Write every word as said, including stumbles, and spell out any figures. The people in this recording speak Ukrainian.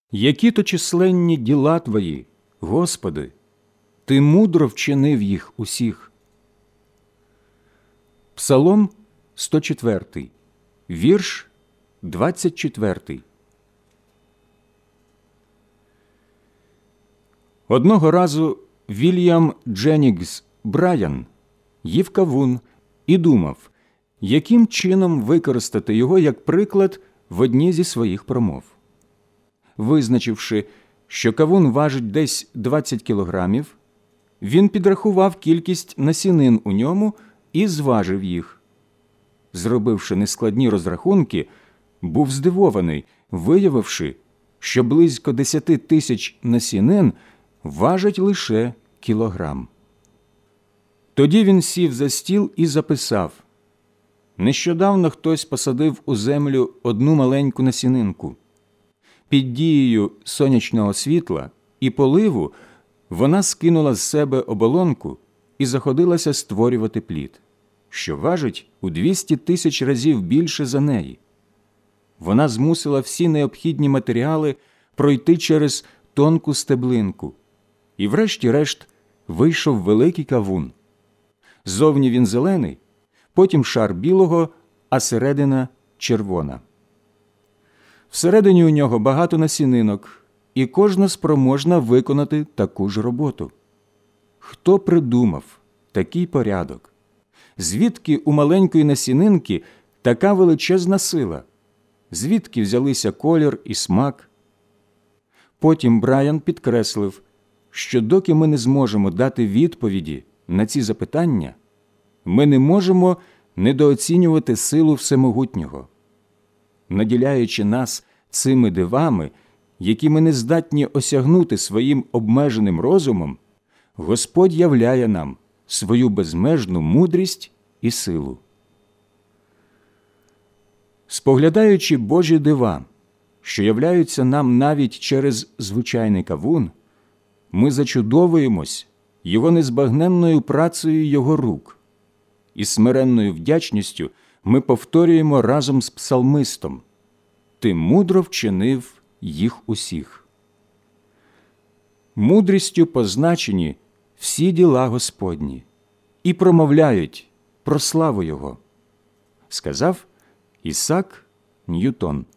Які то численні діла Твої, Господи, Ти мудро вчинив їх усіх. Псалом сто четвертий, вірш двадцять четвертий. Одного разу Вільям Дженнінгс Брайан їв кавун і думав, яким чином використати його як приклад в одній зі своїх промов. Визначивши, що кавун важить десь двадцять кілограмів, він підрахував кількість насінин у ньому і зважив їх. Зробивши нескладні розрахунки, був здивований, виявивши, що близько десяти тисяч насінин важать лише кілограм. Тоді він сів за стіл і записав: «Нещодавно хтось посадив у землю одну маленьку насінинку. Під дією сонячного світла і поливу вона скинула з себе оболонку і заходилася створювати плід, що важить у двісті тисяч разів більше за неї. Вона змусила всі необхідні матеріали пройти через тонку стеблинку, і врешті-решт вийшов великий кавун. Зовні він зелений, потім шар білого, а середина червона. Всередині у нього багато насінинок, і кожна спроможна виконати таку ж роботу. Хто придумав такий порядок? Звідки у маленької насінинки така величезна сила? Звідки взялися колір і смак?» Потім Брайан підкреслив, що доки ми не зможемо дати відповіді на ці запитання, ми не можемо недооцінювати силу Всемогутнього. Наділяючи нас цими дивами, які ми не здатні осягнути своїм обмеженим розумом, Господь являє нам свою безмежну мудрість і силу. Споглядаючи Божі дива, що являються нам навіть через звичайний кавун, ми зачудовуємось Його незбагненною працею Його рук. І смиренною вдячністю ми повторюємо разом з псалмистом: «Ти мудро вчинив їх усіх». Мудрістю позначені всі діла Господні і промовляють про славу Його, сказав Ісак Ньютон.